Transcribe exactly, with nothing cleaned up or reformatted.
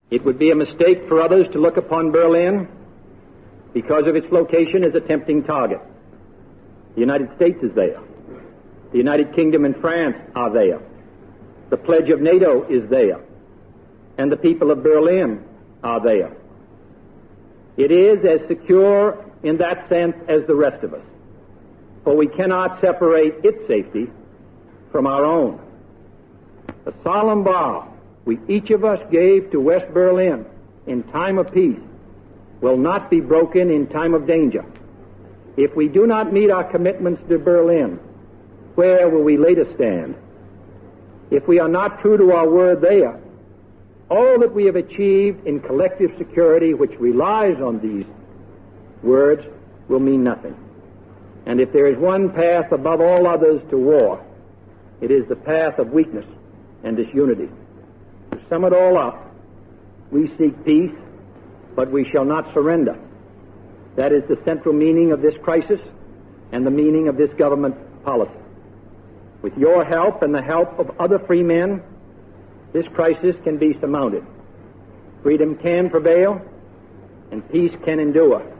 It would be a mistake for others to look upon Berlin because of its location as a tempting target. The United States is there. The United Kingdom and France are there. The pledge of NATO is there. And the people of Berlin are there. It is as secure in that sense as the rest of us, for we cannot separate its safety from our own. The solemn vow we each of us gave to West Berlin in time of peace will not be broken in time of danger. If we do not meet our commitments to Berlin, where will we later stand? If we are not true to our word there, all that we have achieved in collective security, which relies on these words, will mean nothing. And if there is one path above all others to war, it is the path of weakness and disunity. To sum it all up, we seek peace, but we shall not surrender. That is the central meaning of this crisis and the meaning of this government policy. With your help and the help of other free men, this crisis can be surmounted. Freedom can prevail, and peace can endure.